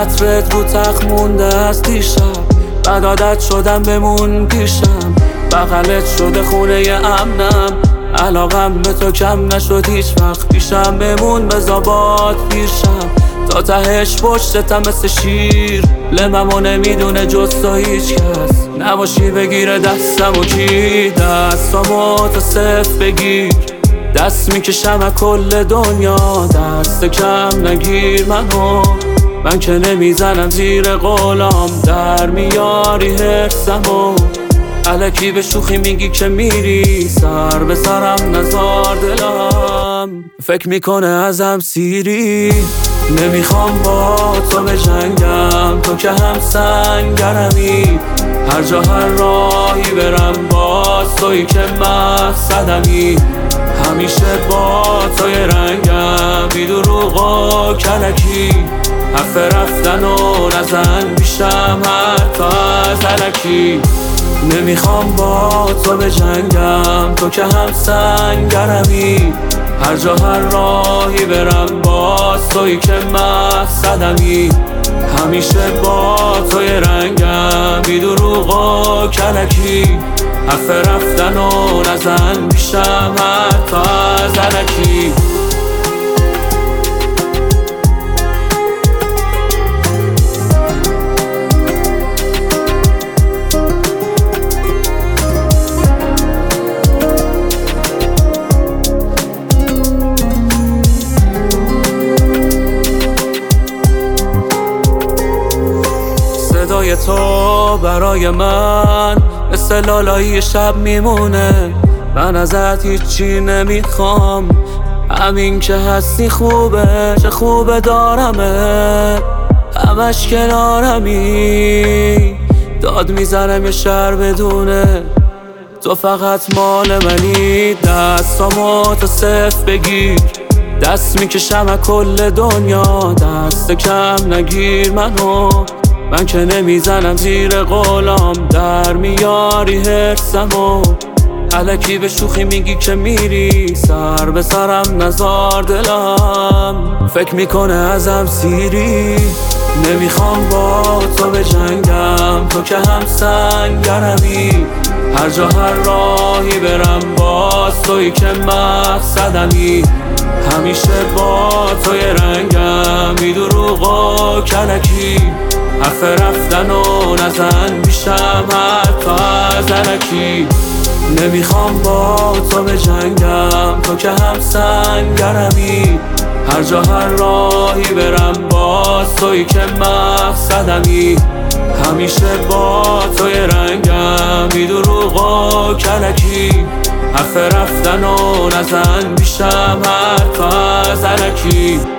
عطرت رو تخت مونده از دیشب، بعد عادت شدم بمون پیشم، بغلت شده خونه امنم، علاقم به تو کم نشد هیچ وقت، پیشم بمون بزا باد پیشم، تا تهش پشتتم مثل شیر، لبمو نمیدونه جز تو هیچ کس، نباشی بگیره دستم و کی دستامو تا صفر بگیر، دست میکشم از کل دنیا، دست کم نگیر منو، من که نمیزنم زیر قولام، در میاری حرسمو، الکی به شوخی میگی که میری، سر به سرم نزار دلم، فکر میکنه ازم سیری، نمیخوام با تو بجنگم، تو که هم سنگرمی، هر جا هر راهی برم باز تویی که مقصدمی، همیشه با توی رنگم، بی دروغ و کلکی، حرف رفتن و نزن بیشم حتی از الکی، نمیخوام با تو بجنگم، تو که هم سنگرمی، هر جا هر راهی برم باز تویی که مقصدمی، همیشه با توی رنگم، بی دروغ و کلکی، حرف رفتن و نزن بیشم حتی از الکی. صدای تو برای من مثل لالایی شب میمونه، من ازت هیچی نمیخوام، همین که هستی خوبه، چه خوبه دارمه، همش کنارمی، داد میزنم یه شهر بدونه تو فقط مال منی، دستامو تا صفر بگیر، دست میکشم از کل دنیا، دست کم نگیر منو، من که نمیزنم زیر قولام، در میاری حرسمو، الکی به شوخی میگی که میری، سر به سرم نزار دلم، فکر میکنه ازم سیری، نمیخوام با تو بجنگم، تو که هم سنگرمی، هر جا هر راهی برم باز تویی که مقصدمی، همیشه با توی رنگم، بی دروغ و کلکی، حرف رفتن و نزن بیشم حتی از الکی، نمیخوام با تو بجنگم، تو که هم سنگرمی، هر جا هر راهی برم باز تویی که مقصدمی، همیشه با توی رنگم، بی دروغ و کلکی، حرف رفتن و نزن بیشم حتی از الکی.